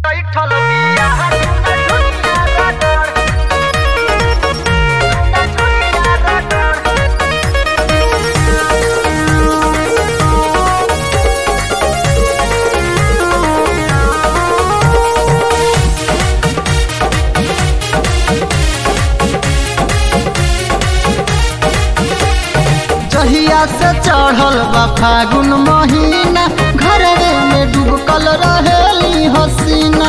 जहिया से चढ़ल बा फागुन महीना घरवे में डूबकल रहेली हसीना।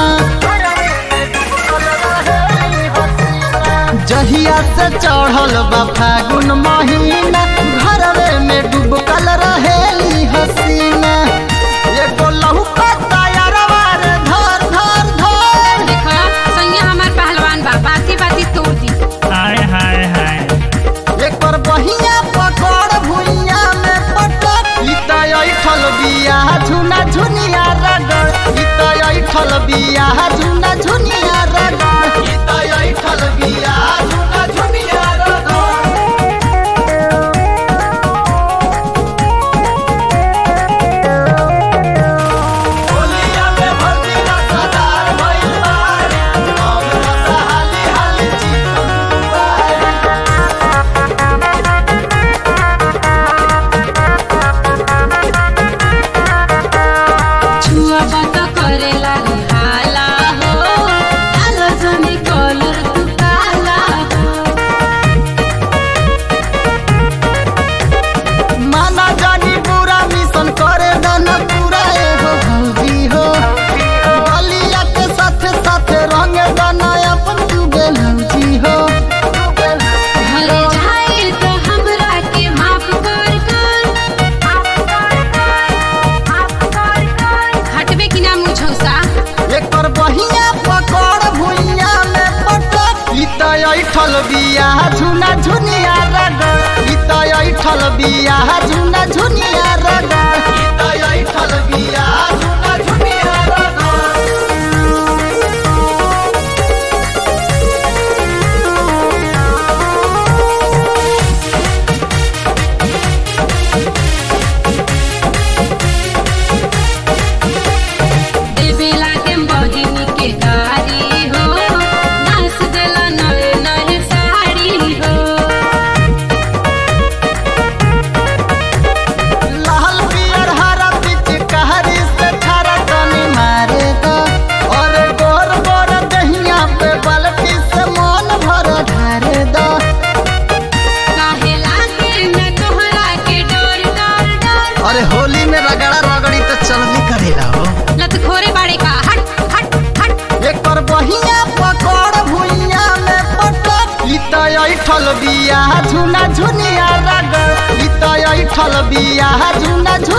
जहिया से चढ़ल बा फागुन महीना घरवे में डूबकल रहेली हसीना। एगो लहुका तायरवा रे धर धर धर देखा सैया हमार पहलवान बा बाती बाती तोड़ दी। हाय हाय हाय एक पर बहिया पकड़ भुइया में पटक इता ऐठल बिया झुना झुनिया रगड़ इता ऐठल बिया झुना झुनिया रगड़ इता ऐठल बिया झुना झुनिया रगड़। होलिया में भर्ती ना सदार भइल बारे हम रसा हाली हाली चिकन बारे। छुआ बात करेला रे हाला हो आलो जनी कलर तू काला हो। माना जानी पूरा मिशन करे दन पूरा एगो हल्दी हो बलिया के साथे साथे रंग दना अपन तू बेलौजी हो। घरे जाए तो हमरा के माफ कर हटबे कि ना मुझौसा। एकर बहिया पकड़ भुइया में पटक इता ऐठल बिया झुना झुनिया रगड़ इता ऐठल बिया झुना झुनिया रगड़ इता ऐठल बिया झुना झुनिया रगड़। देवेला के बहिनी के गारी हो नाच देला नए नए साड़ी हो। लाल पियर हरा पिच कहरी से थारा तनी मारे दो और गोर गोर दहिया पे बलटी से मन भर ढारे दो। काहे लागे न तोहरा के डर डर डर। अरे होली में रगड़ा रगड़ी तो चलनी करेला हो। लतखोरे बाड़े का हट हट हट। एक पर बहिया पकड़ भुइया में पटक इता ऐठल बिया झुना झुनिया रगड़ इता ऐठल बिया झुना झुनिया